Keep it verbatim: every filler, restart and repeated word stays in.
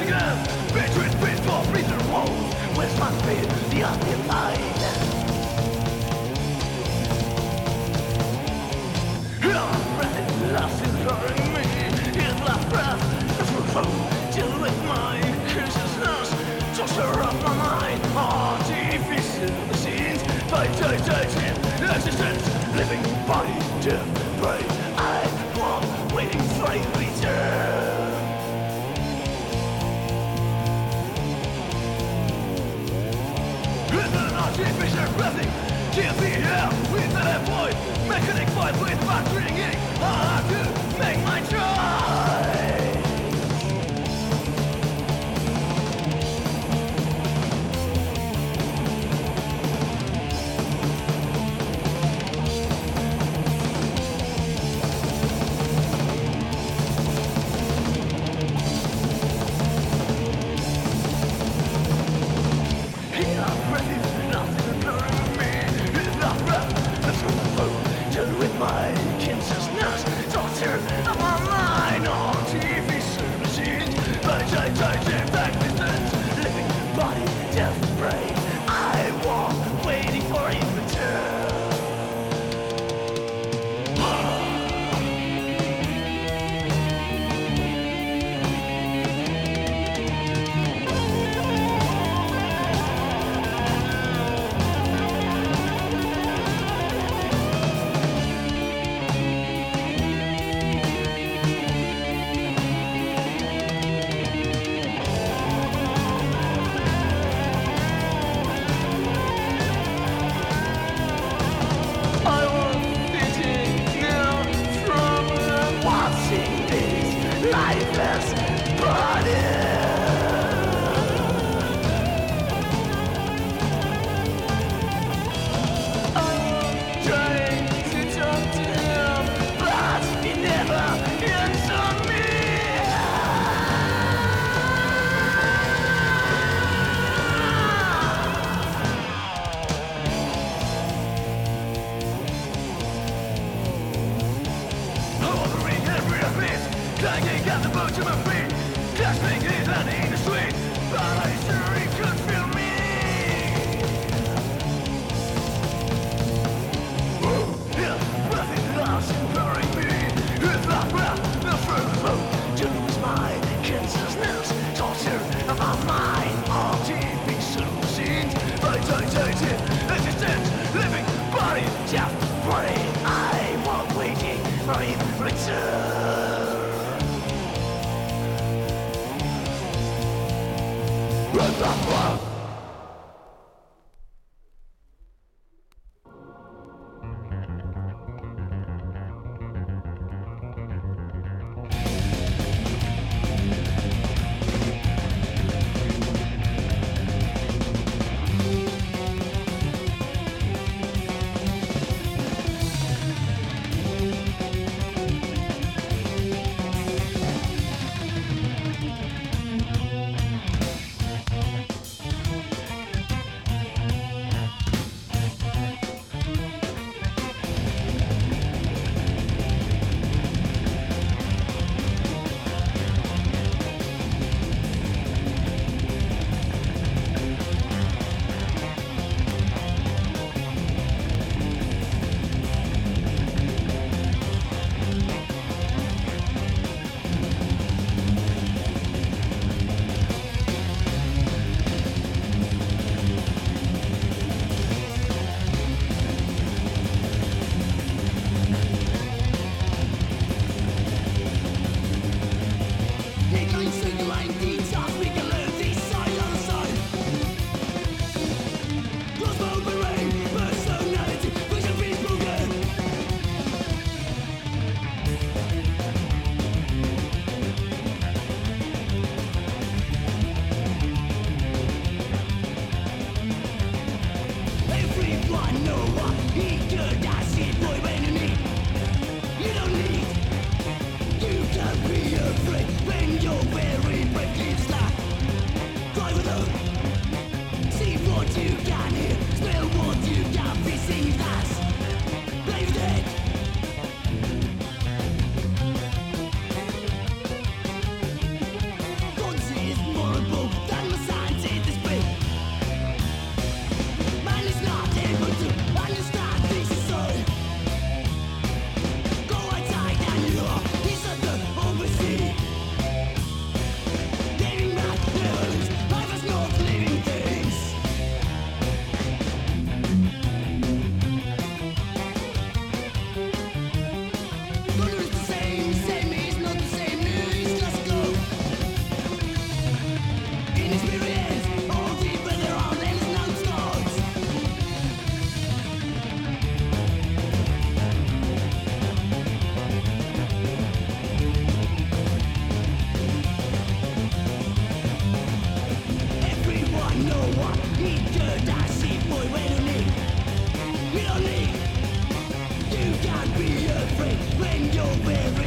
again. Between peaceful prison walls, which must be the occupied. Your breath is lost in hurting me. His last breath is removed. Deal with my consciousness. Torture of my mind. Artificial machines. Vitiating existence. Living body, death, brain. I walk, waiting for a return. It's an artificial breathing. Can't be here without a voice. Mechanic voice with battering ink. I'll have to make my choice. With my consciousness, torture of my mind on T V machines, vegetative existence, living body, death, brain. I walk, waiting for a return. Clanging at the boot of my feet, gasping his hand in the street, but I sure he could feel me. His breath is lost in burying me. His last breath, the first boat, to lose my consciousness, torture of my mind, artificial machines, vegetative existence, living body, death, brain. I walk waiting for him return. Run the fuck! You don't need, you can't be afraid when you're very